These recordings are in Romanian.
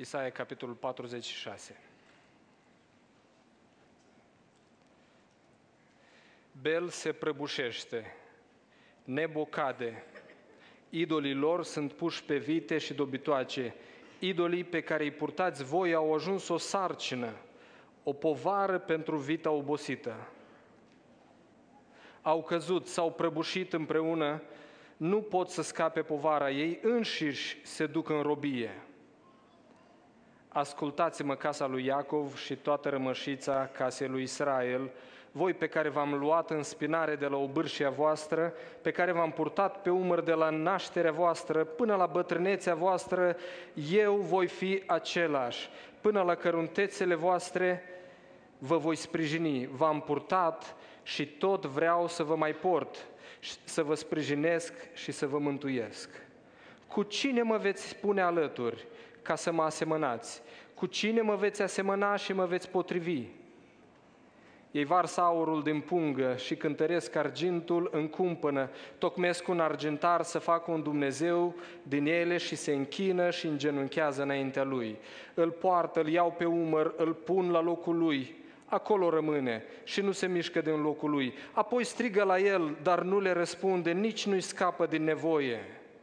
Isaia, capitolul 46. Bel se prăbușește, Nebo cade, idolii lor sunt puși pe vite și dobitoace, idolii pe care îi purtați voi au ajuns o sarcină, o povară pentru vita obosită. Au căzut, s-au prăbușit împreună, nu pot să scape povara, ei înșiși se duc în robie. Ascultați-mă, casa lui Iacov și toată rămășița casei lui Israel, voi pe care v-am luat în spinare de la obârșia voastră, pe care v-am purtat pe umăr de la nașterea voastră până la bătrânețea voastră, eu voi fi același. Până la căruntețele voastre vă voi sprijini. V-am purtat și tot vreau să vă mai port, să vă sprijinesc și să vă mântuiesc. Cu cine mă veți pune alături ca să mă asemănați? Cu cine mă veți asemăna și mă veți potrivi? Ei varsă aurul din pungă și cântăresc argintul în cumpănă, tocmesc un argintar să facă un Dumnezeu din ele și se închină și îngenunchează înaintea lui. Îl poartă, îl iau pe umăr, îl pun la locul lui, acolo rămâne și nu se mișcă din locul lui. Apoi strigă la el, dar nu le răspunde, nici nu-i scapă din nevoie.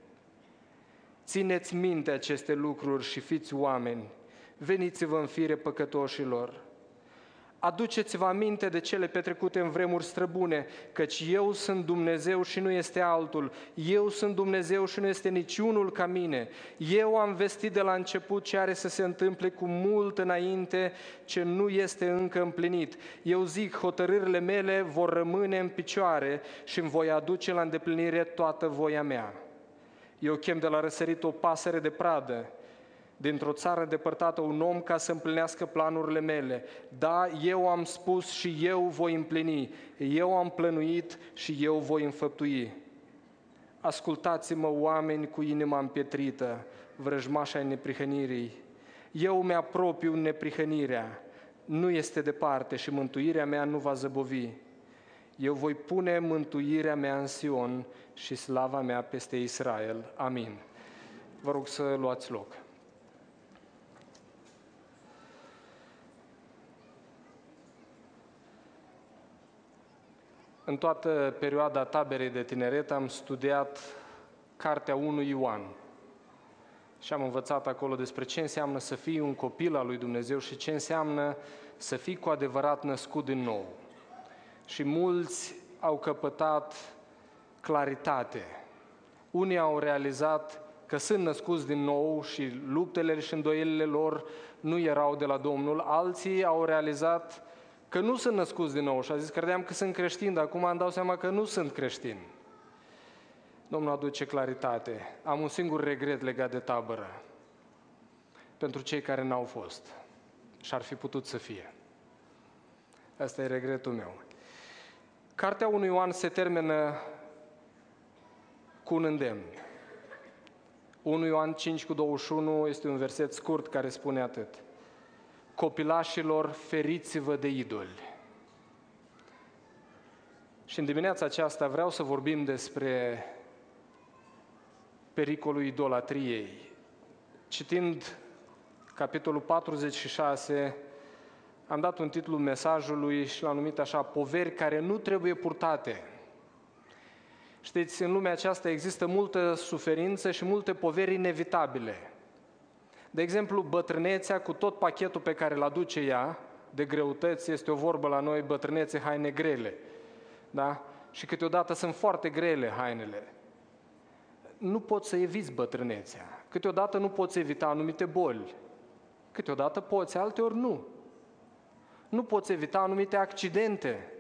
Țineți minte aceste lucruri și fiți oameni, veniți-vă în fire păcătoșilor. Aduceți-vă aminte de cele petrecute în vremuri străbune, căci eu sunt Dumnezeu și nu este altul, eu sunt Dumnezeu și nu este niciunul ca mine. Eu am vestit de la început ce are să se întâmple cu mult înainte, ce nu este încă împlinit. Eu zic, hotărârile mele vor rămâne în picioare și îmi voi aduce la îndeplinire toată voia mea. Eu chem de la răsărit o pasăre de pradă, dintr-o țară depărtată un om ca să împlinească planurile mele. Da, eu am spus și eu voi împlini, eu am plănuit și eu voi înfăptui. Ascultați-mă, oameni cu inima împietrită, vrăjmași ai neprihănirii. Eu mi-apropiu neprihănirea, nu este departe și mântuirea mea nu va zăbovi. Eu voi pune mântuirea mea în Sion și slava mea peste Israel. Amin. Vă rog să luați loc. În toată perioada taberei de tineret am studiat cartea 1 Ioan și am învățat acolo despre ce înseamnă să fii un copil al lui Dumnezeu și ce înseamnă să fii cu adevărat născut din nou. Și mulți au căpătat claritate. Unii au realizat că sunt născuți din nou și luptele și îndoielile lor nu erau de la Domnul. Alții au realizat că nu sunt născuți din nou și a zis, credeam că sunt creștini, dar acum îmi dau seama că nu sunt creștini. Domnul aduce claritate. Am un singur regret legat de tabără. Pentru cei care n-au fost. Și ar fi putut să fie. Asta e regretul meu. Cartea 1 Ioan se termină cu un îndemn. 1 Ioan 5:21 este un verset scurt care spune atât. Copilașilor, feriți-vă de idoli. Și în dimineața aceasta vreau să vorbim despre pericolul idolatriei. Citind capitolul 46, am dat un titlu mesajului și l-am numit așa, poveri care nu trebuie purtate. Știți, în lumea aceasta există multă suferință și multe poveri inevitabile. De exemplu, bătrânețea cu tot pachetul pe care îl aduce ea, de greutăți, este o vorbă la noi, bătrânețe, haine grele. Da? Și câteodată sunt foarte grele hainele. Nu poți să eviți bătrânețea. Câteodată nu poți evita anumite boli. Câteodată poți, alteori nu. Nu poți evita anumite accidente.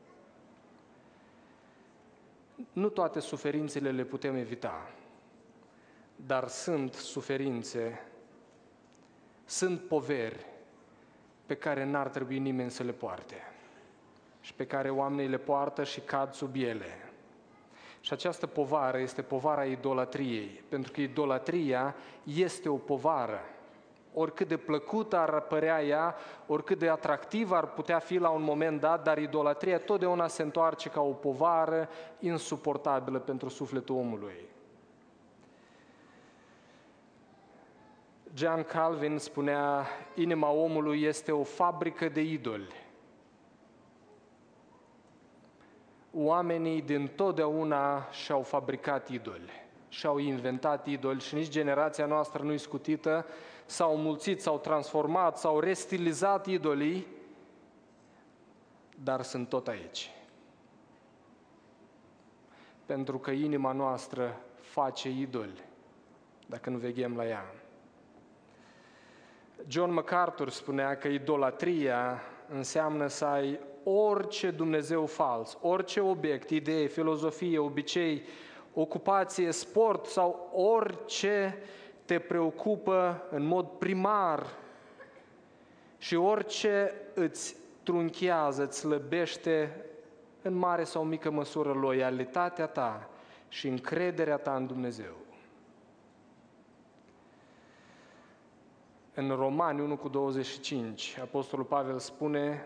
Nu toate suferințele le putem evita. Dar sunt suferințe, sunt poveri pe care n-ar trebui nimeni să le poarte și pe care oamenii le poartă și cad sub ele. Și această povară este povara idolatriei, pentru că idolatria este o povară. Oricât de plăcută ar părea ea, oricât de atractivă ar putea fi la un moment dat, dar idolatria totdeauna se întoarce ca o povară insuportabilă pentru sufletul omului. John Calvin spunea, inima omului este o fabrică de idoli. Oamenii din totdeauna și-au fabricat idoli, și-au inventat idoli și nici generația noastră nu-i scutită, s-au mulțit, s-au transformat, s-au restilizat idolii, dar sunt tot aici. Pentru că inima noastră face idoli, dacă nu veghem la ea. John MacArthur spunea că idolatria înseamnă să ai orice Dumnezeu fals, orice obiect, idee, filozofie, obicei, ocupație, sport sau orice te preocupă în mod primar și orice îți trunchează, îți slăbește în mare sau mică măsură loialitatea ta și încrederea ta în Dumnezeu. În Romani 1:25, Apostolul Pavel spune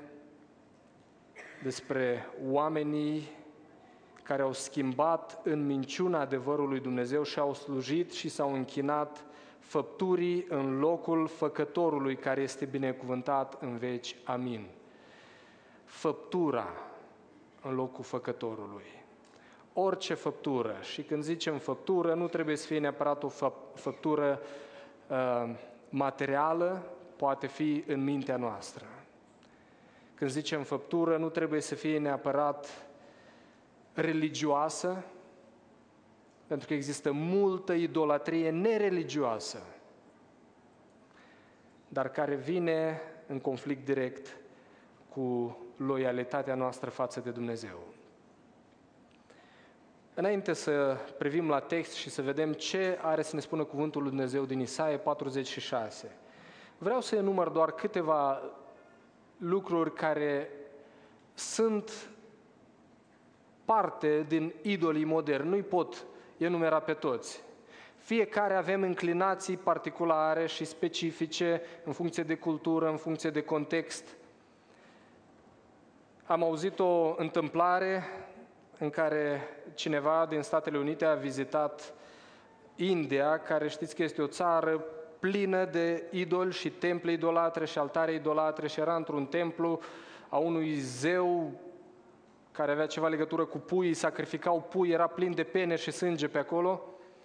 despre oamenii care au schimbat în minciuna adevărului lui Dumnezeu și au slujit și s-au închinat făpturii în locul făcătorului care este binecuvântat în veci. Amin. Făptura în locul făcătorului. Orice făptură. Și când zicem făptură, nu trebuie să fie neapărat o făptură materială, poate fi în mintea noastră. Când zicem făptură, nu trebuie să fie neapărat religioasă, pentru că există multă idolatrie nereligioasă, dar care vine în conflict direct cu loialitatea noastră față de Dumnezeu. Înainte să privim la text și să vedem ce are să ne spună cuvântul lui Dumnezeu din Isaia 46, vreau să enumăr doar câteva lucruri care sunt parte din idolii moderni. Nu-i pot enumera pe toți. Fiecare avem înclinații particulare și specifice în funcție de cultură, în funcție de context. Am auzit o întâmplare în care cineva din Statele Unite a vizitat India, care știți că este o țară plină de idoli și temple idolatre și altare idolatre, și era într-un templu a unui zeu care avea ceva legătură cu puii, sacrificau pui, era plin de pene și sânge pe acolo.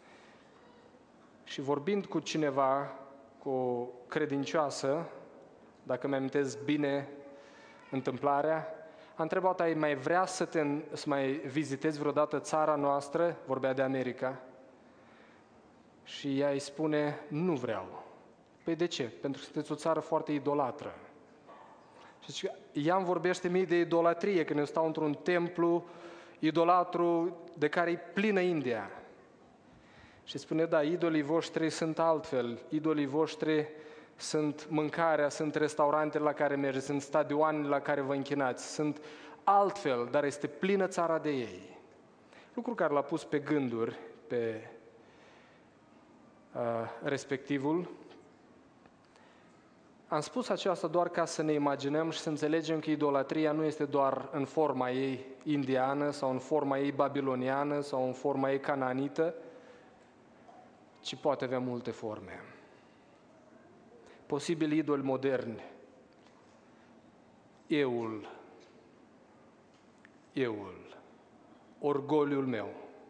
Și vorbind cu cineva, cu o credincioasă, dacă mi amintesc bine întâmplarea, a întrebat, ai mai vrea să mai vizitezi vreodată țara noastră? Vorbea de America. Și ea îi spune, nu vreau. Păi de ce? Pentru că sunteți o țară foarte idolatră. Și ea îmi vorbește mie de idolatrie, când eu stau într-un templu idolatru de care e plină India. Și spune, da, idolii voștri sunt altfel, idolii voștri sunt mâncarea, sunt restaurantele la care mergeți, sunt stadioanele la care vă închinați, sunt altfel, dar este plină țara de ei. Lucru care l-a pus pe gânduri pe respectivul. Am spus aceasta doar ca să ne imaginăm și să înțelegem că idolatria nu este doar în forma ei indiană sau în forma ei babiloniană sau în forma ei cananită, ci poate avea multe forme. Posibil idoli moderni. Euul, orgoliul meu.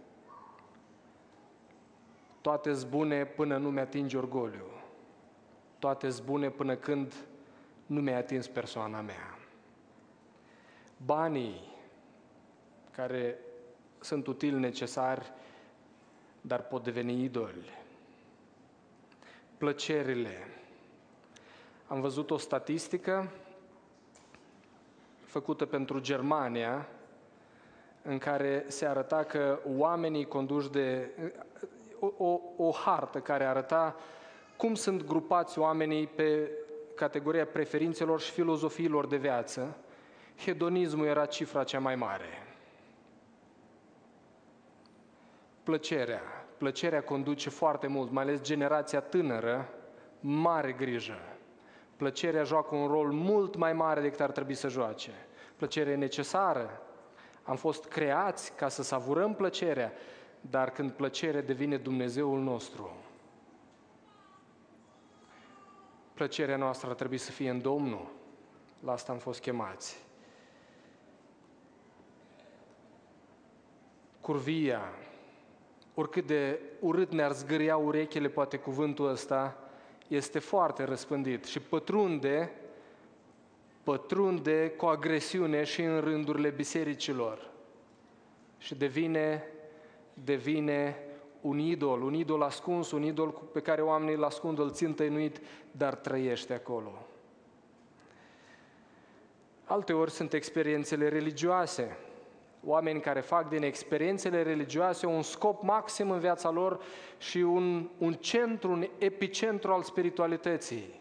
Toate-s bune până nu mi-atingi orgoliu. Toate-s bune până când nu mi-ai atins persoana mea. Banii, care sunt utili, necesari, dar pot deveni idoli. Plăcerile. Am văzut o statistică făcută pentru Germania, în care se arăta că oamenii conduși de o hartă care arăta cum sunt grupați oamenii pe categoria preferințelor și filozofiilor de viață. Hedonismul era cifra cea mai mare. Plăcerea conduce foarte mult, mai ales generația tânără, mare grijă. Plăcerea joacă un rol mult mai mare decât ar trebui să joace. Plăcerea e necesară. Am fost creați ca să savurăm plăcerea, dar când plăcerea devine Dumnezeul nostru, plăcerea noastră ar trebui să fie în Domnul. La asta am fost chemați. Curvia, oricât de urât ne-ar zgâria urechile, poate cuvântul ăsta, este foarte răspândit și pătrunde cu agresiune și în rândurile bisericilor. Și devine un idol ascuns, un idol pe care oamenii îl ascund, îl țin tăinuit, dar trăiește acolo. Alteori sunt experiențele religioase. Oameni care fac din experiențele religioase un scop maxim în viața lor și un centru, un epicentru al spiritualității.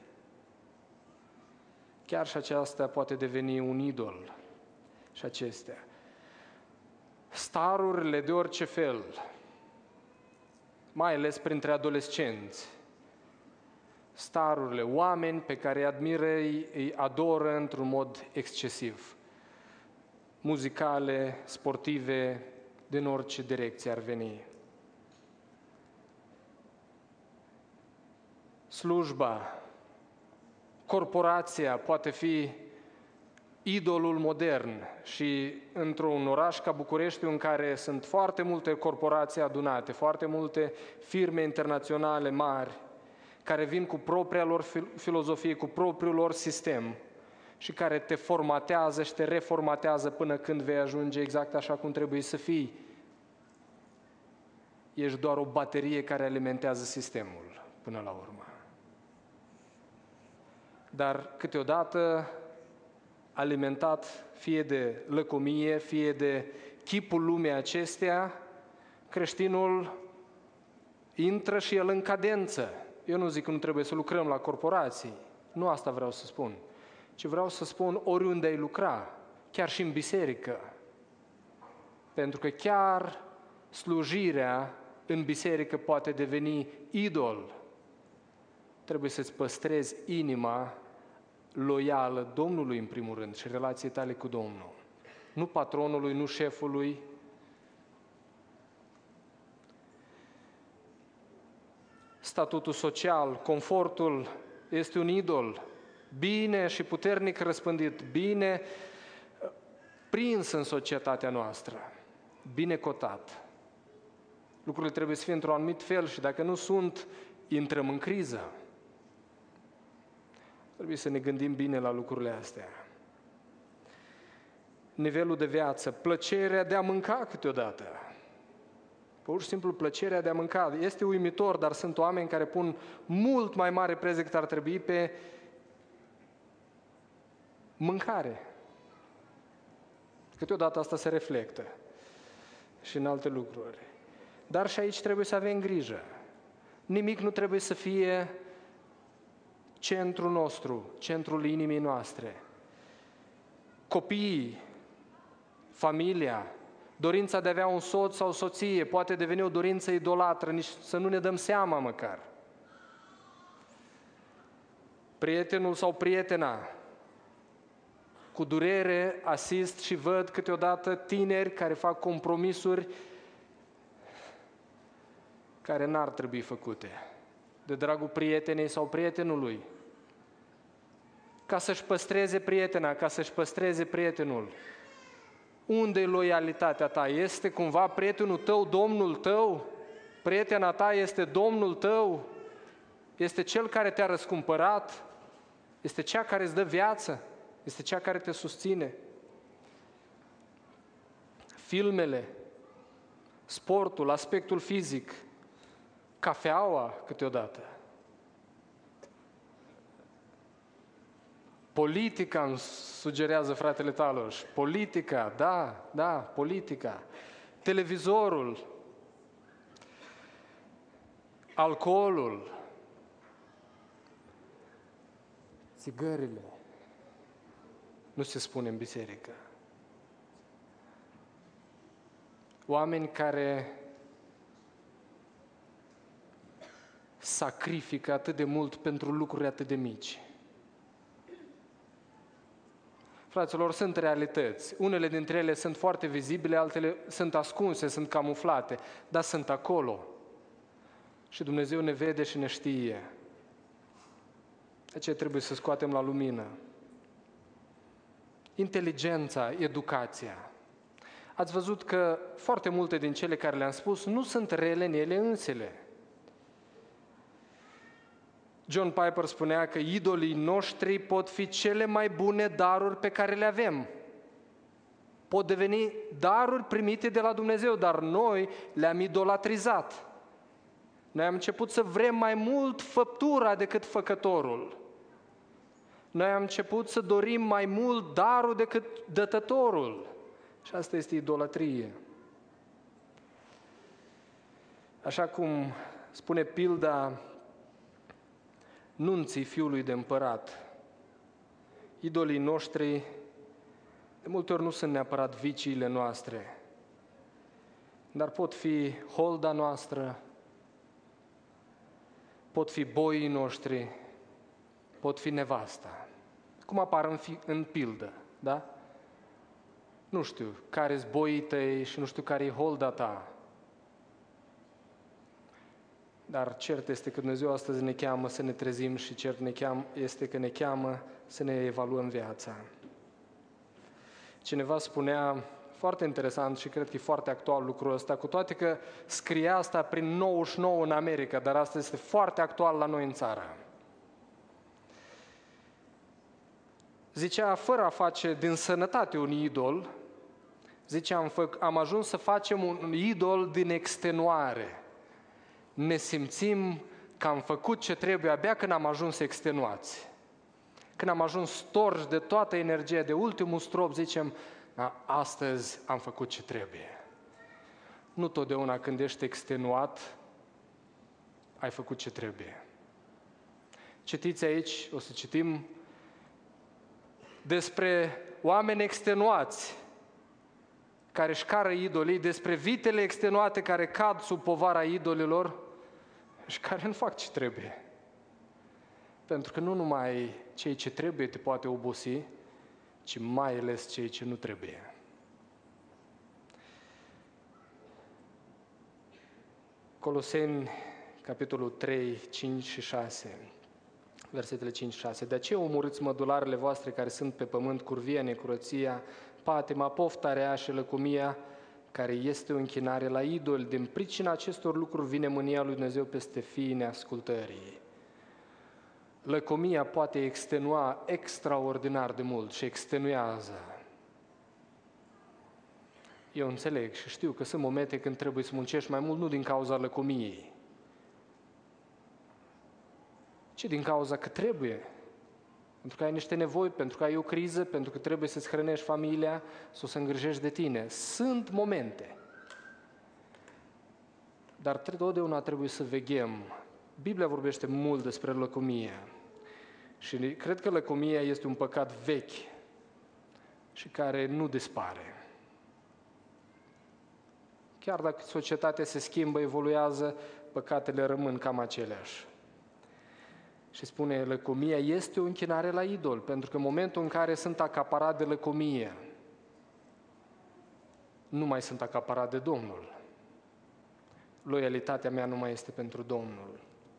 Chiar și aceasta poate deveni un idol. Și acestea. Starurile de orice fel, mai ales printre adolescenți. Starurile, oameni pe care îi admiră, îi adoră într-un mod excesiv. Muzicale, sportive, din orice direcție ar veni. Slujba, corporația poate fi idolul modern și într-un oraș ca București, în care sunt foarte multe corporații adunate, foarte multe firme internaționale mari, care vin cu propria lor filozofie, cu propriul lor sistem și care te formatează și te reformatează până când vei ajunge exact așa cum trebuie să fii. Ești doar o baterie care alimentează sistemul până la urmă. Dar câteodată, alimentat fie de lăcomie, fie de chipul lumii acesteia, creștinul intră și el în cadență. Eu nu zic că nu trebuie să lucrăm la corporații, nu asta vreau să spun, ci vreau să spun oriunde ai lucra, chiar și în biserică. Pentru că chiar slujirea în biserică poate deveni idol. Trebuie să-ți păstrezi inima loială Domnului în primul rând și relației tale cu Domnul. Nu patronului, nu șefului. Statutul social, confortul este un idol, bine și puternic răspândit, bine prins în societatea noastră, bine cotat. Lucrurile trebuie să fie într-un anumit fel și dacă nu sunt, intrăm în criză. Trebuie să ne gândim bine la lucrurile astea. Nivelul de viață, plăcerea de a mânca câteodată. Pur și simplu plăcerea de a mânca. Este uimitor, dar sunt oameni care pun mult mai mare preț decât ar trebui pe mâncare. Câteodată asta se reflectă și în alte lucruri. Dar și aici trebuie să avem grijă. Nimic nu trebuie să fie centrul nostru, centrul inimii noastre. Copiii, familia, dorința de a avea un soț sau soție poate deveni o dorință idolatră, nici să nu ne dăm seama măcar. Prietenul sau prietena, cu durere asist și văd câteodată tineri care fac compromisuri care n-ar trebui făcute, de dragul prietenei sau prietenului, ca să-și păstreze prietena, ca să-și păstreze prietenul. Unde e loialitatea ta? Este cumva prietenul tău Domnul tău? Prietena ta este Domnul tău? Este cel care te-a răscumpărat? Este cea care îți dă viață? Este cea care te susține? Filmele, sportul, aspectul fizic, cafeaua câteodată. Politica îmi sugerează fratele Taloș. Politica, da, politica. Televizorul, alcoolul, țigările. Nu se spune în biserică. Oameni care sacrifică atât de mult pentru lucruri atât de mici. Fraților, sunt realități. Unele dintre ele sunt foarte vizibile, altele sunt ascunse, sunt camuflate, dar sunt acolo. Și Dumnezeu ne vede și ne știe. De ce trebuie să scoatem la lumină? Inteligența, educația. Ați văzut că foarte multe din cele care le-am spus nu sunt rele în ele însele. John Piper spunea că idolii noștri pot fi cele mai bune daruri pe care le avem. Pot deveni daruri primite de la Dumnezeu, dar noi le-am idolatrizat. Noi am început să vrem mai mult făptura decât făcătorul. Noi am început să dorim mai mult darul decât dătătorul. Și asta este idolatrie. Așa cum spune pilda nunții fiului de împărat, idolii noștri de multe ori nu sunt neapărat viciile noastre, dar pot fi holda noastră, pot fi boii noștri, pot fi nevasta. Cum apar în pildă, da? Nu știu care-s boii tăi și nu știu care-i holda ta. Dar cert este că Dumnezeu astăzi ne cheamă să ne trezim și cert este că ne cheamă să ne evaluăm viața. Cineva spunea, foarte interesant și cred că e foarte actual lucrul ăsta, cu toate că scria asta prin 99 în America, dar asta este foarte actual la noi în țară. Zicea, fără a face din sănătate un idol, zicea, am ajuns să facem un idol din extenuare. Ne simțim că am făcut ce trebuie abia când am ajuns extenuați. Când am ajuns storși de toată energia, de ultimul strop, zicem, astăzi am făcut ce trebuie. Nu totdeauna când ești extenuat, ai făcut ce trebuie. Citiți aici, o să citim despre oameni extenuați care își cară idolii, despre vitele extenuate care cad sub povara idolilor și care nu fac ce trebuie. Pentru că nu numai cei ce trebuie te poate obosi, ci mai ales cei ce nu trebuie. Coloseni, capitolul 3, 5 și 6, versetele 5 și 6. De aceea omorâți mădularele voastre care sunt pe pământ, curvia, necurăția, patima, pofta rea și lăcomia, care este o închinare la idoli. Din pricina acestor lucruri vine mânia lui Dumnezeu peste fiii neascultării. Lăcomia poate extenua extraordinar de mult și extenuează. Eu înțeleg și știu că sunt momente când trebuie să muncești mai mult, nu din cauza lăcomiei, ci din cauza că trebuie. Pentru că ai niște nevoi, pentru că ai o criză, pentru că trebuie să-ți hrănești familia, să îngrijești de tine. Sunt momente. Dar totdeauna trebuie să veghem. Biblia vorbește mult despre lăcomie. Și cred că lăcomia este un păcat vechi și care nu dispare. Chiar dacă societatea se schimbă, evoluează, păcatele rămân cam aceleași. Și spune, lăcomia este o închinare la idol, pentru că în momentul în care sunt acaparat de lăcomie, nu mai sunt acaparat de Domnul. Loialitatea mea nu mai este pentru Domnul.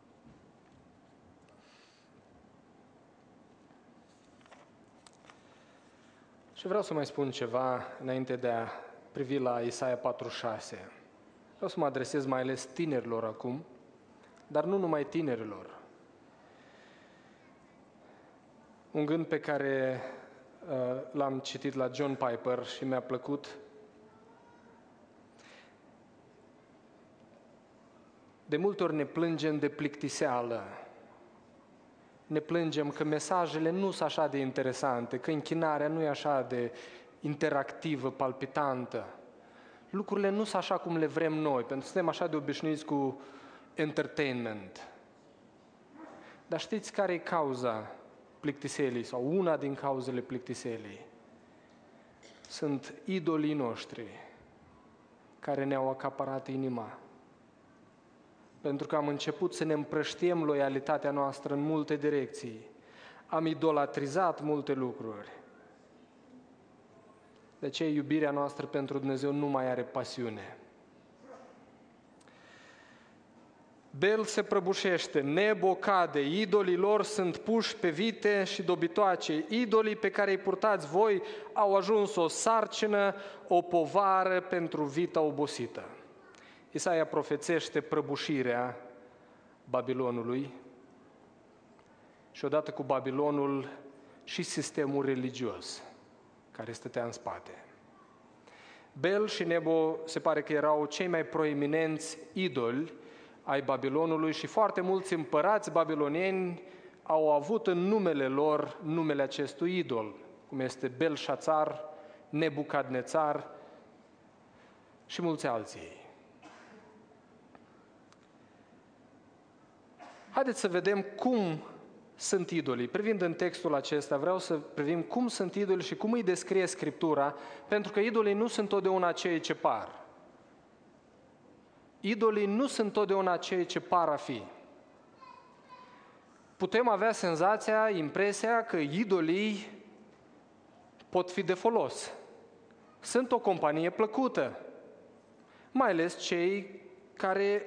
Și vreau să mai spun ceva înainte de a privi la Isaia 46. Vreau să mă adresez mai ales tinerilor acum, dar nu numai tinerilor. Un gând pe care l-am citit la John Piper și mi-a plăcut. De multe ori ne plângem de plictiseală. Ne plângem că mesajele nu sunt așa de interesante, că închinarea nu e așa de interactivă, palpitantă. Lucrurile nu sunt așa cum le vrem noi, pentru că suntem așa de obișnuiți cu entertainment. Dar știți care e cauza plictiselii sau una din cauzele plictiselii? Sunt idolii noștri care ne-au acaparat inima. Pentru că am început să ne împrăștiem loialitatea noastră în multe direcții. Am idolatrizat multe lucruri. De aceea iubirea noastră pentru Dumnezeu nu mai are pasiune. Bel se prăbușește, Nebo cade, idolii lor sunt puși pe vite și dobitoace. Idolii pe care îi purtați voi au ajuns o sarcină, o povară pentru vita obosită. Isaia profețește prăbușirea Babilonului și odată cu Babilonul și sistemul religios care stătea în spate. Bel și Nebo se pare că erau cei mai proeminenți idoli ai Babilonului și foarte mulți împărați babilonieni au avut în numele lor numele acestui idol, cum este Belșațar, Nebucadnețar și mulți alții. Haideți să vedem cum sunt idolii. Privind în textul acesta, vreau să privim cum sunt idolii și cum îi descrie Scriptura, pentru că idolii nu sunt totdeauna cei ce par. Idolii nu sunt totdeauna cei ce par a fi. Putem avea senzația, impresia că idolii pot fi de folos. Sunt o companie plăcută, mai ales cei care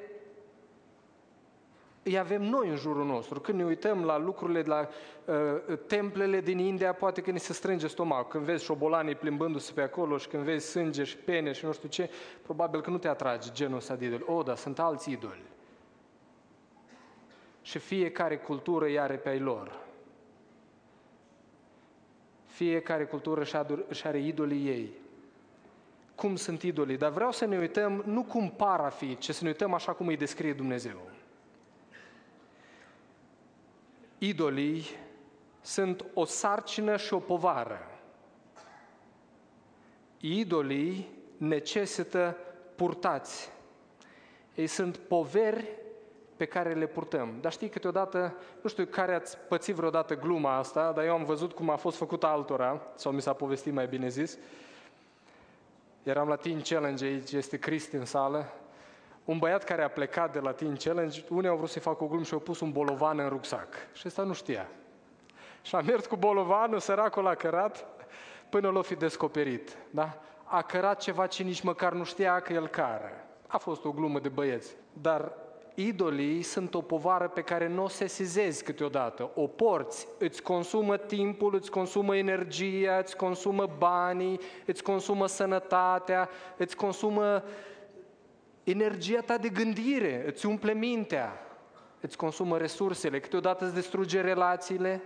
îi avem noi în jurul nostru. Când ne uităm la lucrurile, la templele din India, poate că ni se strânge stomacul. Când vezi șobolanii plimbându-se pe acolo și când vezi sânge și pene și nu știu ce, probabil că nu te atrage genul ăsta de idoli. Dar sunt alți idoli. Și fiecare cultură îi are pe ai lor. Fiecare cultură își are idolii ei. Cum sunt idolii? Dar vreau să ne uităm nu cum par a fi, ci să ne uităm așa cum îi descrie Dumnezeu. Idolii sunt o sarcină și o povară. Idolii necesită purtați. Ei sunt poveri pe care le purtăm. Dar știi, câteodată, nu știu care ați pățit vreodată gluma asta, dar eu am văzut cum a fost făcută altora, sau mi s-a povestit mai bine zis. Eram la Teen Challenge, aici este Cristi în sală. Un băiat care a plecat de la Teen Challenge, unii au vrut să-i facă o glumă și au pus un bolovan în rucsac. Și ăsta nu știa. Și a mers cu bolovanul, săracul a cărat, până l-o fi descoperit. Da? A cărat ceva ce nici măcar nu știa că el cară. A fost o glumă de băieți. Dar idolii sunt o povară pe care nu o sesizezi câteodată. O porți, îți consumă timpul, îți consumă energia, îți consumă banii, îți consumă sănătatea, îți consumă energia ta de gândire, îți umple mintea, îți consumă resursele, câteodată îți distruge relațiile.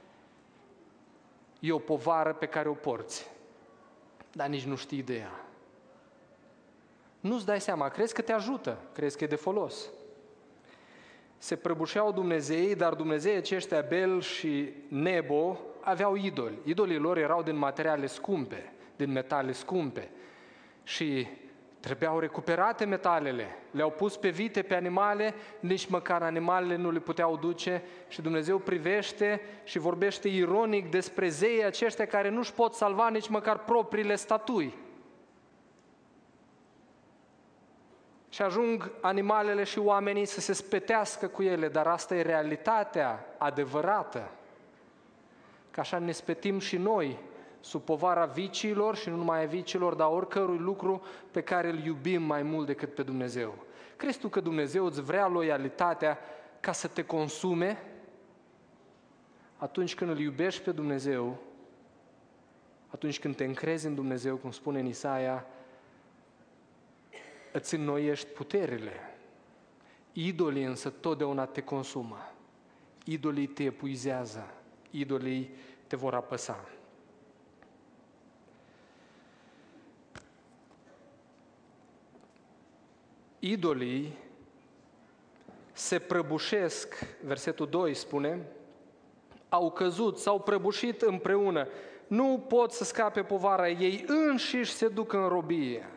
E o povară pe care o porți, dar nici nu știi de ea. Nu-ți dai seama, crezi că te ajută, crezi că e de folos. Se prăbușeau Dumnezeii, dar Dumnezeii aceștia, Bel și Nebo, aveau idoli. Idolii lor erau din materiale scumpe, din metale scumpe și trebuiau recuperate metalele, le-au pus pe vite, pe animale, nici măcar animalele nu le puteau duce și Dumnezeu privește și vorbește ironic despre zeii aceștia care nu-și pot salva nici măcar propriile statui. Și ajung animalele și oamenii să se spetească cu ele, dar asta e realitatea adevărată. Că așa ne spetim și noi sub povara viciilor și nu numai a viciilor, dar oricărui lucru pe care îl iubim mai mult decât pe Dumnezeu. Crezi tu că Dumnezeu îți vrea loialitatea ca să te consume? Atunci când îl iubești pe Dumnezeu, atunci când te încrezi în Dumnezeu, cum spune în Isaia, îți înnoiești puterile. Idolii însă totdeauna te consumă. Idolii te epuizează. Idolii te vor apăsa. Idolii se prăbușesc, versetul 2 spune, au căzut, s-au prăbușit împreună. Nu pot să scape povara, ei înșiși se duc în robie.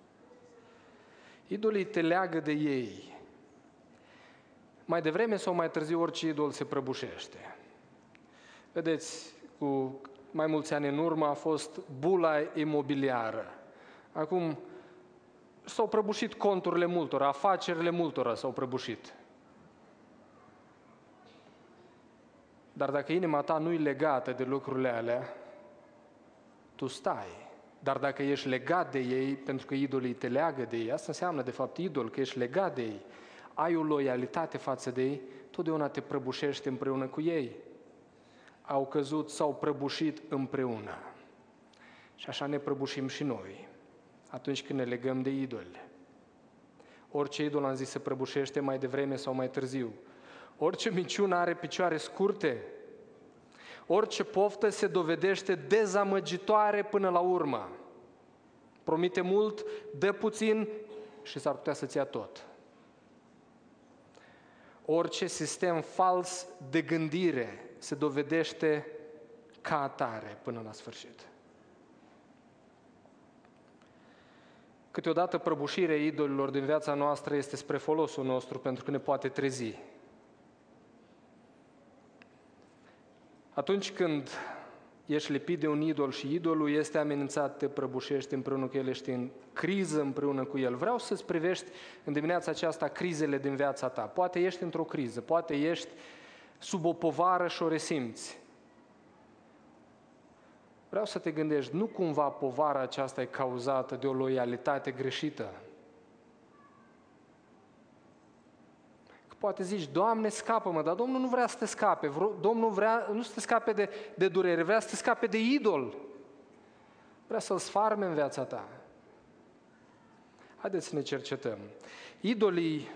Idolii te leagă de ei. Mai devreme sau mai târziu orice idol se prăbușește. Vedeți, cu mai mulți ani în urmă a fost bula imobiliară. Acum s-au prăbușit conturile multora, afacerile multora s-au prăbușit. Dar dacă inima ta nu e legată de lucrurile alea, tu stai. Dar dacă ești legat de ei, pentru că idolii te leagă de ei, asta înseamnă de fapt idol, că ești legat de ei, ai o loialitate față de ei, totdeauna te prăbușești împreună cu ei. Au căzut, s-au prăbușit împreună. Și așa ne prăbușim și noi, atunci când ne legăm de idoli. Orice idol, am zis, se prăbușește mai devreme sau mai târziu. Orice minciună are picioare scurte. Orice poftă se dovedește dezamăgitoare până la urmă. Promite mult, dă puțin și s-ar putea să-ți ia tot. Orice sistem fals de gândire se dovedește ca atare până la sfârșit. Câteodată prăbușirea idolilor din viața noastră este spre folosul nostru, pentru că ne poate trezi. Atunci când ești lipit de un idol și idolul este amenințat, te prăbușești împreună cu el, ești în criză împreună cu el. Vreau să-ți privești în dimineața aceasta crizele din viața ta. Poate ești într-o criză, poate ești sub o povară și o resimți. Vreau să te gândești, nu cumva povara aceasta e cauzată de o loialitate greșită? Că poate zici, Doamne, scapă-mă, dar Domnul nu vrea să te scape, Domnul vrea nu să te scape de durere, vrea să te scape de idol. Vrea să-l sfarme în viața ta. Haideți să ne cercetăm. Idolii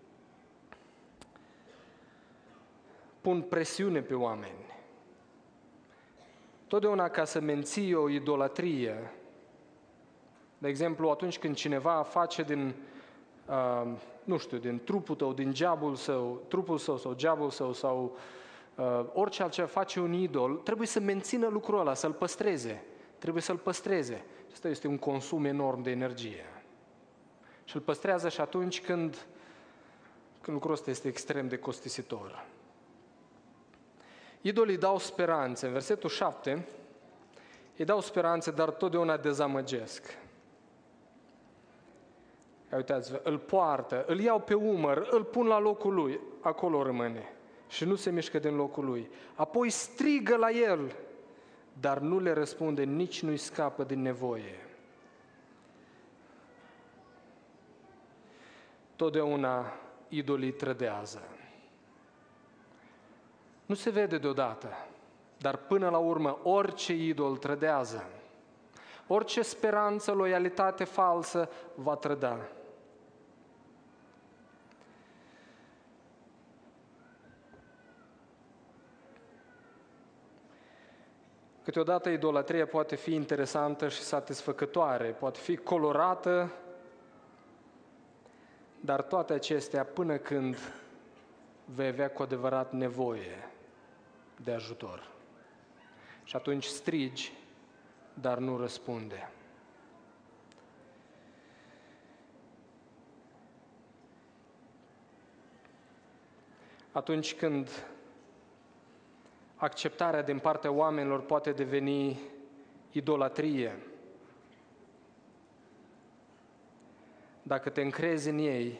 pun presiune pe oameni. Totdeauna ca să menții o idolatrie, de exemplu, atunci când cineva face din trupul tău, din trupul său sau geabul său sau orice altceva face un idol, trebuie să mențină lucrul ăla, să-l păstreze. Trebuie să-l păstreze. Asta este un consum enorm de energie. Și îl păstrează și atunci când lucrul ăsta este extrem de costisitor. Idolii dau speranțe. În versetul 7, îi dau speranțe, dar totdeauna dezamăgesc. Uitați-vă, îl poartă, îl iau pe umăr, îl pun la locul lui, acolo rămâne și nu se mișcă din locul lui. Apoi strigă la el, dar nu le răspunde, nici nu-i scapă din nevoie. Totdeauna idolii trădează. Nu se vede deodată, dar până la urmă orice idol trădează. Orice speranță, loialitate falsă va trăda. Câteodată idolatria poate fi interesantă și satisfăcătoare, poate fi colorată, dar toate acestea până când vei avea cu adevărat nevoie de ajutor. Și atunci strigi, dar nu răspunde. Atunci când acceptarea din partea oamenilor poate deveni idolatrie, dacă te încrezi în ei,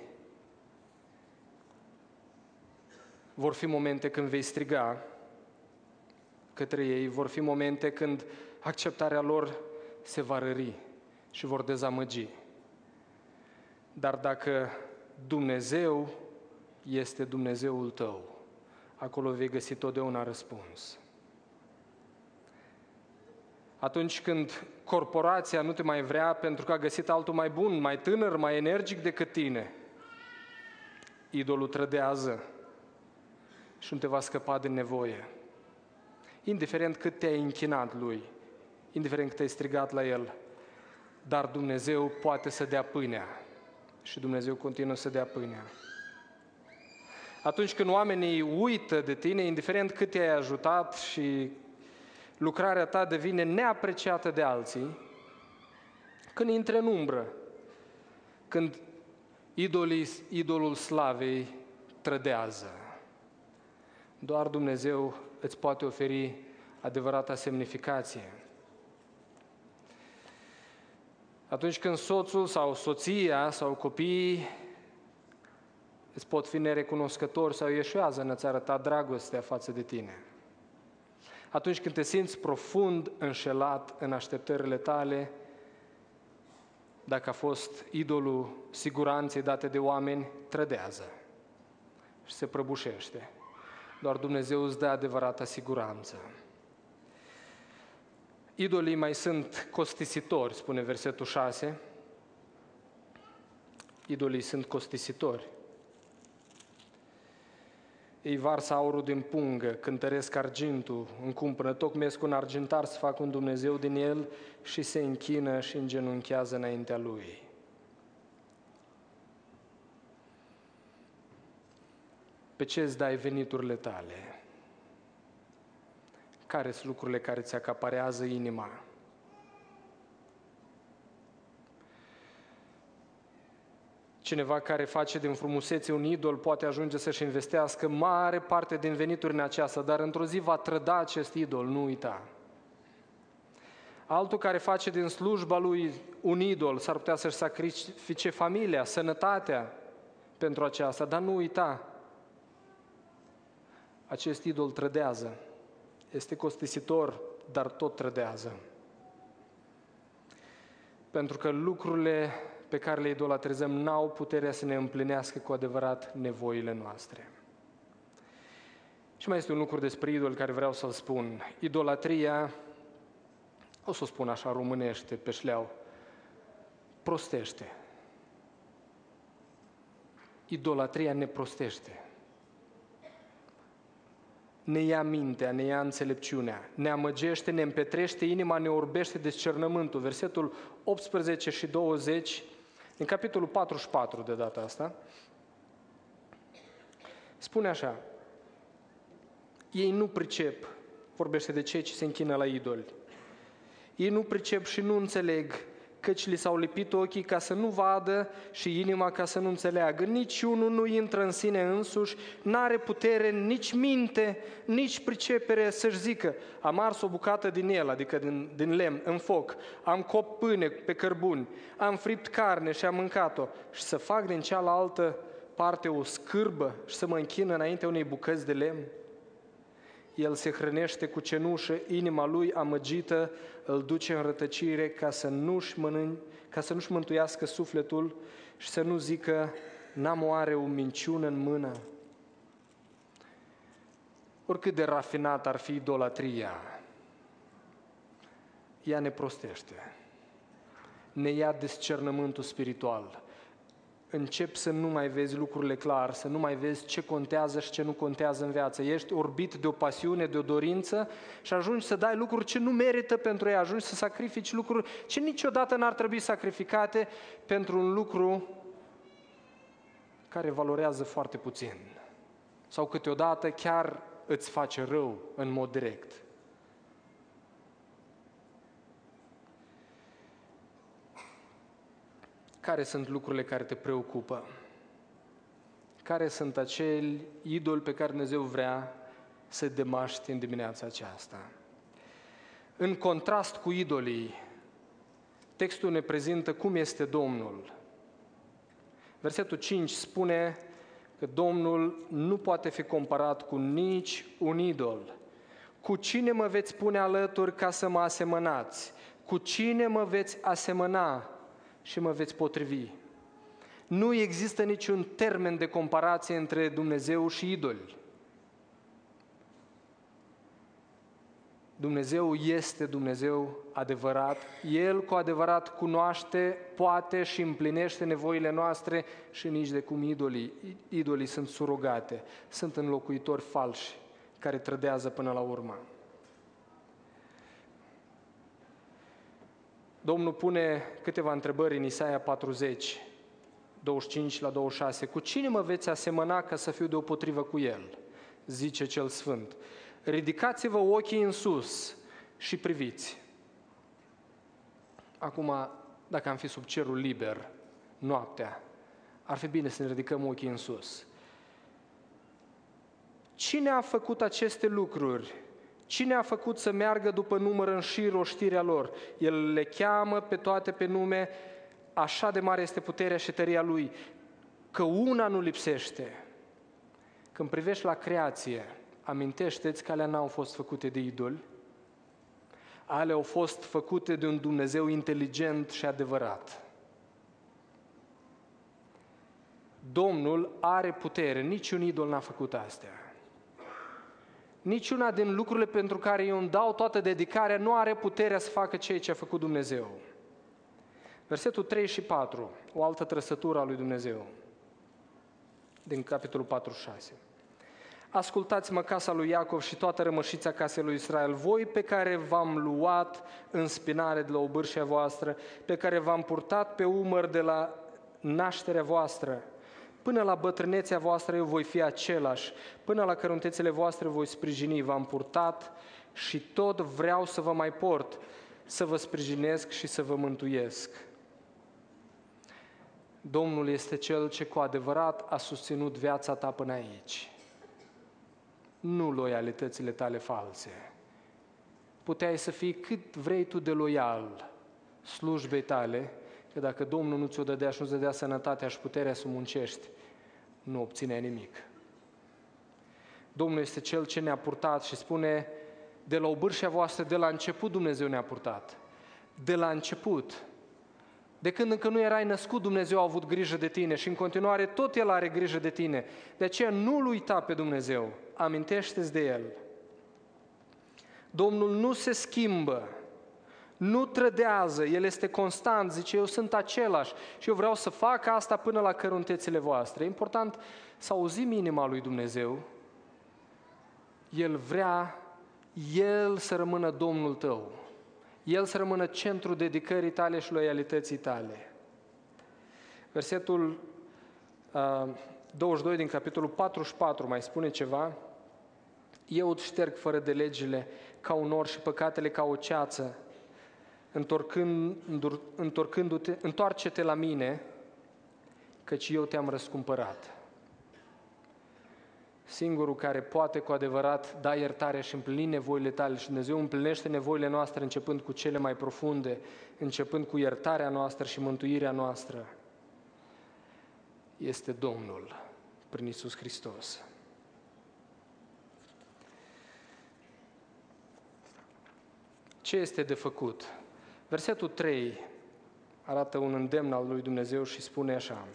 vor fi momente când vei striga către ei, vor fi momente când acceptarea lor se va rări și vor dezamăgi. Dar dacă Dumnezeu este Dumnezeul tău, acolo vei găsi totdeauna răspuns. Atunci când corporația nu te mai vrea pentru că a găsit altul mai bun, mai tânăr, mai energic decât tine, idolul trădează și nu te va scăpa din nevoie. Indiferent cât te-ai închinat lui, indiferent cât te-ai strigat la el, dar Dumnezeu poate să dea pâinea și Dumnezeu continuă să dea pâinea. Atunci când oamenii uită de tine, indiferent cât te-ai ajutat și lucrarea ta devine neapreciată de alții, când intră în umbră, când idolul slavei trădează, doar Dumnezeu îți poate oferi adevărata semnificație. Atunci când soțul sau soția sau copiii îți pot fi nerecunoscători sau eșuează în a-ți arăta dragostea față de tine. Atunci când te simți profund înșelat în așteptările tale, dacă a fost idolul siguranței date de oameni, trădează și se prăbușește. Doar Dumnezeu îți dă adevărata siguranță. Idolii mai sunt costisitori, spune versetul 6. Idolii sunt costisitori. Ei varsă aurul din pungă, cântăresc argintul, încumpără, tocmesc un argintar să facă un Dumnezeu din el și se închină și îngenunchează înaintea lui. Pe ce îți dai veniturile tale? Care sunt lucrurile care ți acaparează inima? Cineva care face din frumusețe un idol poate ajunge să-și investească mare parte din venituri în aceasta, dar într-o zi va trăda acest idol, nu uita. Altul care face din slujba lui un idol s-ar putea să-și sacrifice familia, sănătatea pentru aceasta, dar nu uita. Acest idol trădează. Este costisitor, dar tot trădează. Pentru că lucrurile pe care le idolatrizăm n-au puterea să ne împlinească cu adevărat nevoile noastre. Și mai este un lucru despre idol care vreau să-l spun. Idolatria, o să o spun așa românește, pe șleau, prostește. Idolatria ne prostește. Ne ia mintea, ne ia înțelepciunea, ne amăgește, ne împetrește inima, ne orbește discernământul. Versetul 18 și 20, din capitolul 44 de data asta, spune așa: ei nu pricep, vorbește de cei ce se închină la idoli, ei nu pricep și nu înțeleg, căci li s-au lipit ochii ca să nu vadă și inima ca să nu înțeleagă. Nici unul nu intră în sine însuși, n-are putere, nici minte, nici pricepere să-și zică: am ars o bucată din el, adică din lemn, în foc, am copt pâine pe cărbuni, am fript carne și am mâncat-o, și să fac din cealaltă parte o scârbă și să mă închin înaintea unei bucăți de lemn? El se hrănește cu cenușă, inima lui amăgită îl duce în rătăcire ca să nu-și mântuiască sufletul și să nu zică: n-am oare o minciună în mână? Oricât de rafinat ar fi idolatria, ea ne prostește, ne ia discernământul spiritual. Începi să nu mai vezi lucrurile clar, să nu mai vezi ce contează și ce nu contează în viață. Ești orbit de o pasiune, de o dorință și ajungi să dai lucruri ce nu merită pentru ea, ajungi să sacrifici lucruri ce niciodată n-ar trebui sacrificate pentru un lucru care valorează foarte puțin. Sau câteodată chiar îți face rău în mod direct. Care sunt lucrurile care te preocupă? Care sunt acei idoli pe care Dumnezeu vrea să demaști în dimineața aceasta? În contrast cu idolii, textul ne prezintă cum este Domnul. Versetul 5 spune că Domnul nu poate fi comparat cu nici un idol. Cu cine mă veți pune alături ca să mă asemănați? Cu cine mă veți asemăna și mă veți potrivi? Nu există niciun termen de comparație între Dumnezeu și idoli. Dumnezeu este Dumnezeu adevărat, El cu adevărat cunoaște, poate și împlinește nevoile noastre și nici de cum idolii. Idolii sunt surogate, sunt înlocuitori falși care trădează până la urmă. Domnul pune câteva întrebări în Isaia 40, 25 la 26. Cu cine mă veți asemăna ca să fiu deopotrivă cu El? Zice Cel Sfânt. Ridicați-vă ochii în sus și priviți. Acum, dacă am fi sub cerul liber, noaptea, ar fi bine să ne ridicăm ochii în sus. Cine a făcut aceste lucruri? Cine a făcut să meargă după număr în șir oștirea lor? El le cheamă pe toate pe nume, așa de mare este puterea și tăria Lui, că una nu lipsește. Când privești la creație, amintește-ți că alea n-au fost făcute de idoli, alea au fost făcute de un Dumnezeu inteligent și adevărat. Domnul are putere, niciun idol n-a făcut astea. Niciuna din lucrurile pentru care eu îmi dau toată dedicarea nu are puterea să facă ceea ce a făcut Dumnezeu. Versetul 3 și 4, o altă trăsătură a lui Dumnezeu, din capitolul 46. Ascultați-mă, casa lui Iacov și toată rămășița casei lui Israel, voi pe care v-am luat în spinare de la obârșia voastră, pe care v-am purtat pe umăr de la nașterea voastră. Până la bătrânețea voastră eu voi fi același, până la căruntețele voastre voi sprijini, v-am purtat și tot vreau să vă mai port, să vă sprijinesc și să vă mântuiesc. Domnul este Cel ce cu adevărat a susținut viața ta până aici. Nu loialitățile tale false. Puteai să fii cât vrei tu de loial slujbei tale, că dacă Domnul nu ți-o dădea și nu-ți dădea sănătatea și puterea să muncești, nu obțineai nimic. Domnul este Cel ce ne-a purtat și spune, de la obârșia voastră, de la început Dumnezeu ne-a purtat. De la început. De când încă nu erai născut, Dumnezeu a avut grijă de tine și în continuare tot El are grijă de tine. De aceea nu-L uita pe Dumnezeu, amintește-ți de El. Domnul nu se schimbă, nu trădează, El este constant, zice, eu sunt același și eu vreau să fac asta până la căruntețile voastre. E important să auzim inima lui Dumnezeu. El vrea, El să rămână Domnul tău. El să rămână centrul dedicării tale și loialității tale. Versetul 22 din capitolul 44 mai spune ceva. Eu îți șterg fără de legile ca un nor și păcatele ca o ceață. Întoarce-te la mine, căci eu te-am răscumpărat. Singurul care poate cu adevărat da iertare și împlini nevoile tale și Dumnezeu împlinește nevoile noastre începând cu cele mai profunde, începând cu iertarea noastră și mântuirea noastră, este Domnul prin Iisus Hristos. Ce este de făcut? Versetul 3 arată un îndemn al lui Dumnezeu și spune așa: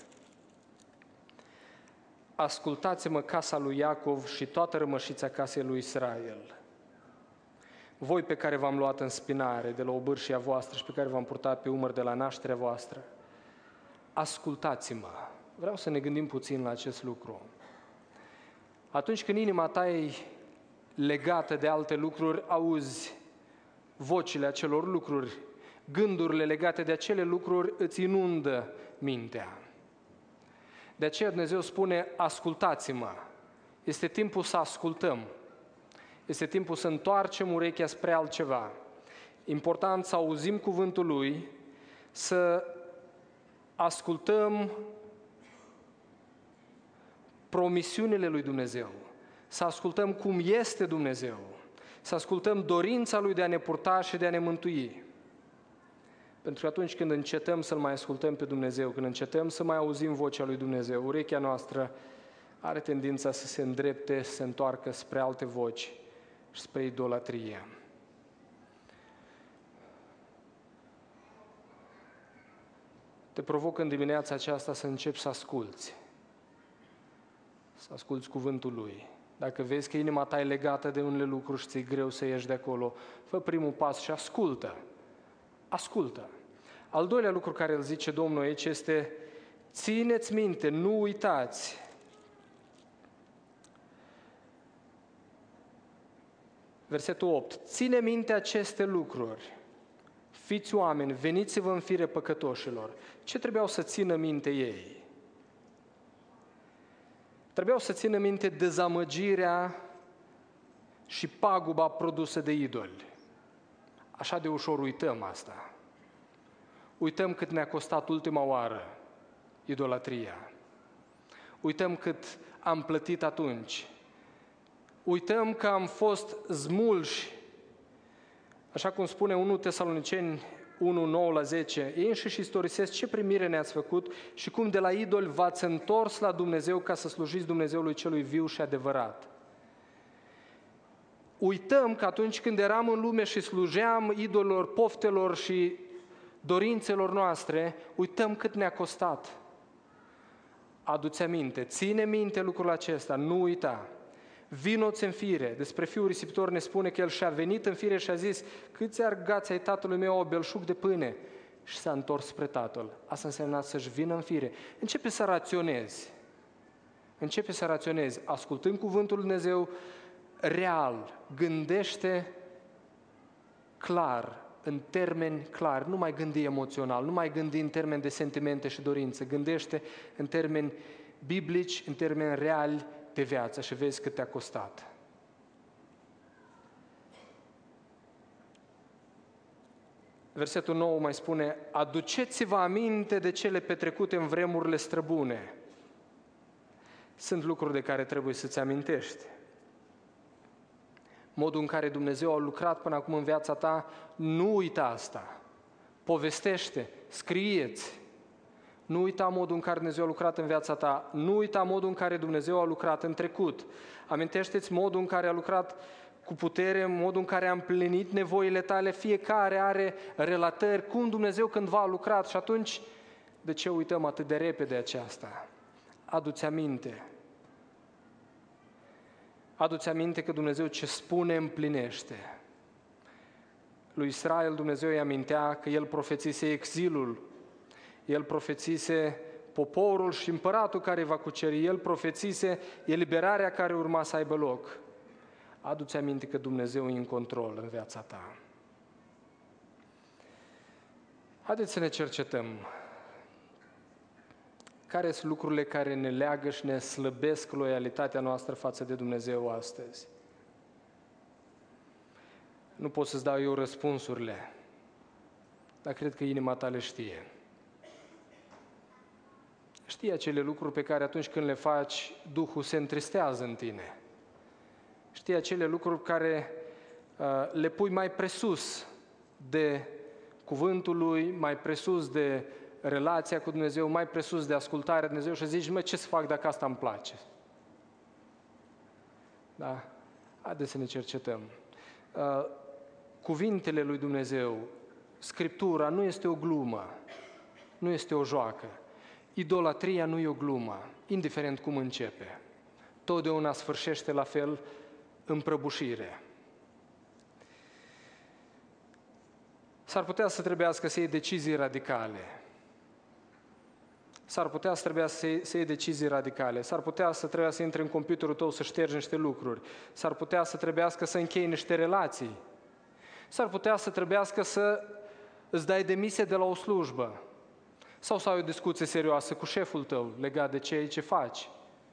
ascultați-mă, casa lui Iacov și toată rămășița casei lui Israel. Voi pe care v-am luat în spinare de la obârșia voastră și pe care v-am purtat pe umăr de la nașterea voastră, ascultați-mă. Vreau să ne gândim puțin la acest lucru. Atunci când inima ta e legată de alte lucruri, auzi vocile acelor lucruri, gândurile legate de acele lucruri îți inundă mintea. De aceea Dumnezeu spune, ascultați-mă. Este timpul să ascultăm. Este timpul să întoarcem urechea spre altceva. Important să auzim cuvântul Lui, să ascultăm promisiunile lui Dumnezeu, să ascultăm cum este Dumnezeu, să ascultăm dorința Lui de a ne purta și de a ne mântui. Pentru că atunci când încetăm să-L mai ascultăm pe Dumnezeu, când încetăm să mai auzim vocea lui Dumnezeu, urechea noastră are tendința să se îndrepte, să se întoarcă spre alte voci și spre idolatrie. Te provoc în dimineața aceasta să începi să asculți. Să asculți cuvântul Lui. Dacă vezi că inima ta e legată de unele lucruri și ți-e greu să ieși de acolo, fă primul pas și ascultă. Ascultă. Al doilea lucru care îl zice Domnul aici este: țineți minte, nu uitați. Versetul 8. Ține minte aceste lucruri. Fiți oameni, veniți-vă în fire păcătoșilor. Ce trebuiau să țină minte ei? Trebuiau să țină minte dezamăgirea și paguba produsă de idoli. Așa de ușor uităm asta. Uităm cât ne-a costat ultima oară idolatria. Uităm cât am plătit atunci. Uităm că am fost smulși. Așa cum spune 1 Tesaloniceni 1:9-10, ei înșiși istorisesc ce primire ne-ați făcut și cum de la idoli v-ați întors la Dumnezeu ca să slujiți Dumnezeului celui viu și adevărat. Uităm că atunci când eram în lume și slujeam idolilor, poftelor și dorințelor noastre, uităm cât ne-a costat. adu-ți aminte, ține minte lucrul acesta, nu uita. Vino-ți în fire. Despre fiul risipitor ne spune că el și-a venit în fire și a zis: câți argați ai tatălui meu au belșug de pâine? Și s-a întors spre tatăl. Asta înseamnă să-și vină în fire. Începe să raționezi. Începe să raționezi, ascultând cuvântul lui Dumnezeu real. Gândește clar, în termeni clari. Nu mai gândi emoțional, nu mai gândi în termeni de sentimente și dorințe. Gândește în termeni biblici, în termeni reali de viață și vezi cât te-a costat. Versetul 9 mai spune: aduceți-vă aminte de cele petrecute în vremurile străbune. Sunt lucruri de care trebuie să-ți amintești. Modul în care Dumnezeu a lucrat până acum în viața ta, nu uita asta. Povestește, scrie-ți. Nu uita modul în care Dumnezeu a lucrat în viața ta. Nu uita modul în care Dumnezeu a lucrat în trecut. Amintește-ți modul în care a lucrat cu putere, modul în care a împlinit nevoile tale. Fiecare are relatări cum Dumnezeu cândva a lucrat și atunci de ce uităm atât de repede aceasta? Adu-ți aminte. Adu-ți aminte că Dumnezeu ce spune împlinește. Lui Israel Dumnezeu îi amintea că el profețise exilul, el profețise poporul și împăratul care va cuceri, el profețise eliberarea care urma să aibă loc. Adu-ți aminte că Dumnezeu e în control în viața ta. Haideți să ne cercetăm. Care sunt lucrurile care ne leagă și ne slăbesc loialitatea noastră față de Dumnezeu astăzi? Nu pot să-ți dau eu răspunsurile, dar cred că inima ta le știe. Știi acele lucruri pe care atunci când le faci, Duhul se întristează în tine. Știi acele lucruri care le pui mai presus de cuvântul Lui, mai presus de relația cu Dumnezeu, mai presus de ascultarea de Dumnezeu și zici: mă, ce să fac dacă asta îmi place? Da? Haideți să ne cercetăm. Cuvintele lui Dumnezeu, Scriptura, nu este o glumă, nu este o joacă. Idolatria nu e o glumă, indiferent cum începe. Totdeauna sfârșește la fel în prăbușire. S-ar putea să trebuiască să iei decizii radicale. S-ar putea să trebuiască să iei decizii radicale. S-ar putea să trebuiască să intri în computerul tău să ștergi niște lucruri. S-ar putea să trebuiască să închei niște relații. S-ar putea să trebuiască să îți dai demisie de la o slujbă. Sau să ai o discuție serioasă cu șeful tău legat de ce faci.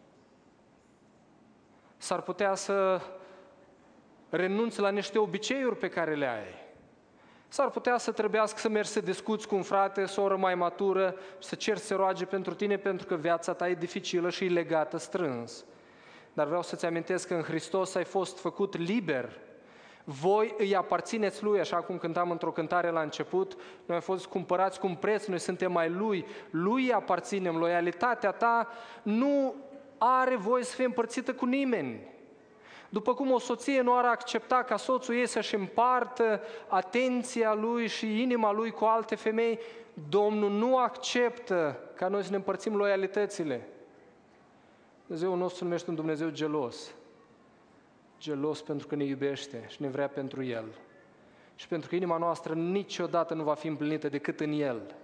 S-ar putea să renunți la niște obiceiuri pe care le ai. S-ar putea să trebuiască să mergi să discuți cu un frate, soră mai matură și să ceri să se roage pentru tine pentru că viața ta e dificilă și e legată strâns. Dar vreau să-ți amintesc că în Hristos ai fost făcut liber. Voi îi aparțineți Lui, așa cum cântam într-o cântare la început, noi am fost cumpărați cu un preț, noi suntem mai Lui, Lui îi aparținem, loialitatea ta nu are voie să fie împărțită cu nimeni. După cum o soție nu ar accepta ca soțul ei să-și împartă atenția lui și inima lui cu alte femei, Domnul nu acceptă ca noi să ne împărțim loialitățile. Dumnezeul nostru numește un Dumnezeu gelos. Gelos pentru că ne iubește și ne vrea pentru El. Și pentru că inima noastră niciodată nu va fi împlinită decât în El.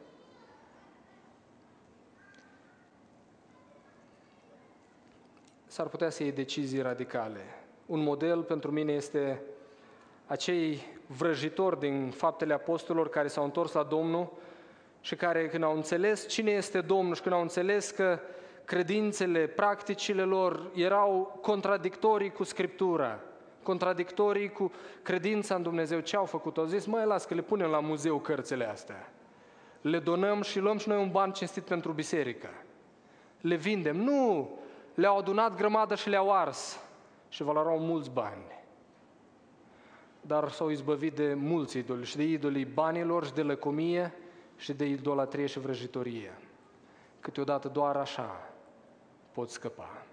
S-ar putea să iei decizii radicale. Un model pentru mine este acei vrăjitori din Faptele Apostolilor care s-au întors la Domnul și care, când au înțeles cine este Domnul și când au înțeles că credințele, practicile lor erau contradictorii cu Scriptura, contradictorii cu credința în Dumnezeu, ce au făcut? Au zis: măi, las că le punem la muzeu cărțile astea. Le donăm și luăm și noi un ban cinstit pentru biserică. Le vindem. Nu! Le-au adunat grămadă și le-au ars. Și valorau mulți bani. Dar s-au izbăvit de mulți idoli, și de idolii banilor, și de lăcomie, și de idolatrie și vrăjitorie. Câteodată doar așa poți scăpa.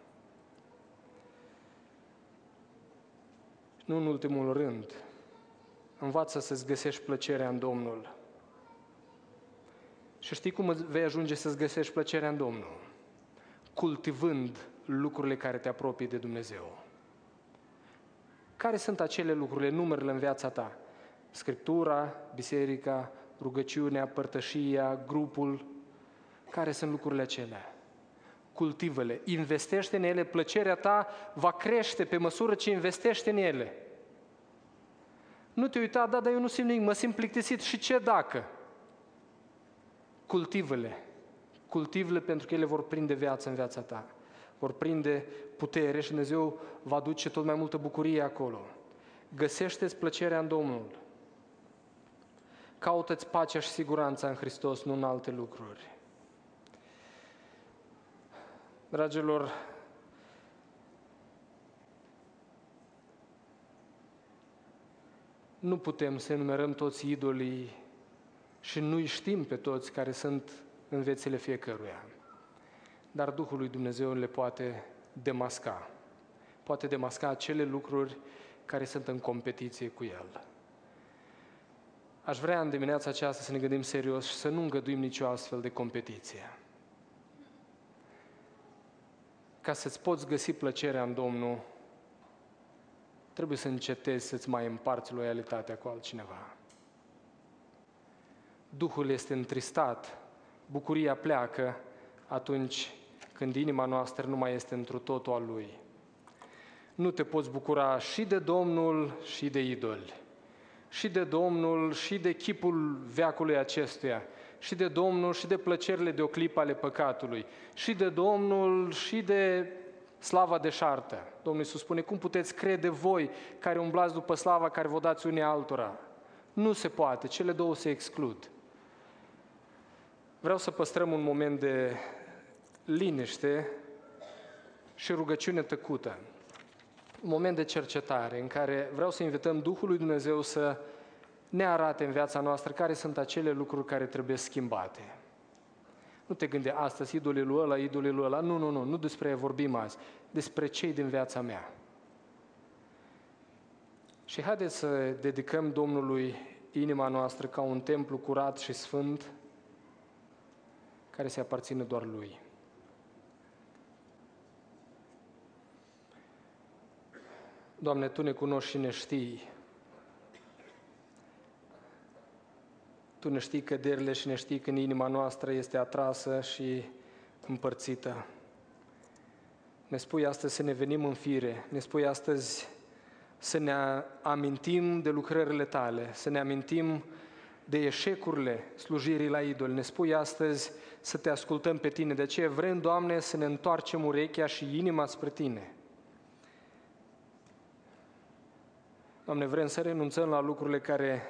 Nu în ultimul rând, învață să-ți găsești plăcerea în Domnul. Și știi cum vei ajunge să-ți găsești plăcerea în Domnul? cultivând lucrurile care te apropie de Dumnezeu. Care sunt acele lucruri, enumeră-le în viața ta? Scriptura, biserica, rugăciunea, părtășia, grupul. Care sunt lucrurile acelea? Cultivă-le, investește în ele, plăcerea ta va crește pe măsură ce investești în ele. Nu te uita, dar eu nu simt nimic, mă simt plictisit. Și ce dacă? Cultivă-le. Cultivă-le pentru că ele vor prinde viață în viața ta. Vor prinde putere și Dumnezeu va aduce tot mai multă bucurie acolo. Găsește-ți plăcerea în Domnul. Caută-ți pacea și siguranța în Hristos, nu în alte lucruri. Dragilor, nu putem să enumerăm toți idolii și nu-i știm pe toți care sunt în viețile fiecăruia. Dar Duhul lui Dumnezeu le poate demasca. Poate demasca acele lucruri care sunt în competiție cu El. Aș vrea în dimineața aceasta să ne gândim serios și să nu îngăduim nicio astfel de competiție. Ca să-ți poți găsi plăcerea în Domnul, trebuie să încetezi să-ți mai împarți loialitatea cu altcineva. Duhul este întristat, bucuria pleacă atunci când inima noastră nu mai este întru totul al Lui. Nu te poți bucura și de Domnul și de idoli, și de Domnul și de chipul veacului acestuia, și de Domnul și de plăcerile de o clipă ale păcatului, și de Domnul și de slava deșartă. Domnul Iisus spune, cum puteți crede voi care umblați după slava care vă dați unii altora? Nu se poate, cele două se exclud. Vreau să păstrăm un moment de liniște și rugăciune tăcută. Un moment de cercetare în care vreau să invităm Duhul lui Dumnezeu să ne arate în viața noastră care sunt acele lucruri care trebuie schimbate. Nu te gânde astăzi idolul lui ăla, idolul lui ăla. Nu despre vorbim azi, despre cei din viața mea. Și haideți să dedicăm Domnului inima noastră ca un templu curat și sfânt care se aparține doar Lui. Doamne, Tu ne cunoști și ne știi. Tu ne știi căderile și ne știi când inima noastră este atrasă și împărțită. Ne spui astăzi să ne venim în fire, ne spui astăzi să ne amintim de lucrările Tale, să ne amintim de eșecurile slujirii la idol. Ne spui astăzi să Te ascultăm pe Tine, de aceea vrem, Doamne, să ne întoarcem urechea și inima spre Tine. Doamne, vrem să renunțăm la lucrurile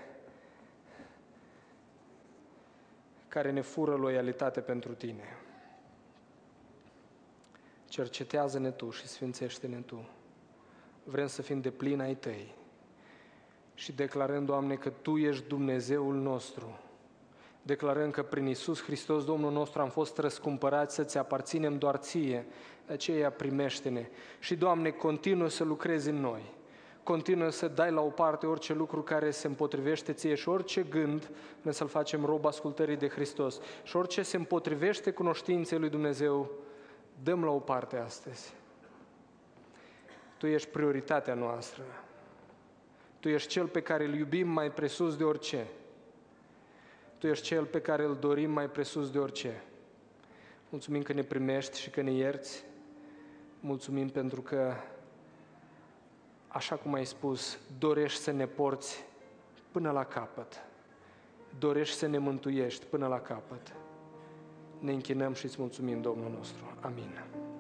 care ne fură loialitatea pentru Tine. Cercetează-ne Tu și sfințește-ne Tu. Vrem să fim deplini ai Tăi și declarăm, Doamne, că Tu ești Dumnezeul nostru. Declarăm că prin Iisus Hristos, Domnul nostru, am fost răscumpărați să-Ți aparținem doar Ție, de aceea primește-ne. Și, Doamne, continuă să lucrezi în noi. Continuă să dai la o parte orice lucru care se împotrivește Ție și orice gând ne să-l facem rob ascultării de Hristos. Și orice se împotrivește cunoștinței lui Dumnezeu, dăm la o parte astăzi. Tu ești prioritatea noastră. Tu ești Cel pe care îl iubim mai presus de orice. Tu ești Cel pe care îl dorim mai presus de orice. Mulțumim că ne primești și că ne ierți. Mulțumim pentru că, așa cum ai spus, dorești să ne porți până la capăt. Dorești să ne mântuiești până la capăt. Ne închinăm și îți mulțumim, Domnul nostru. Amin.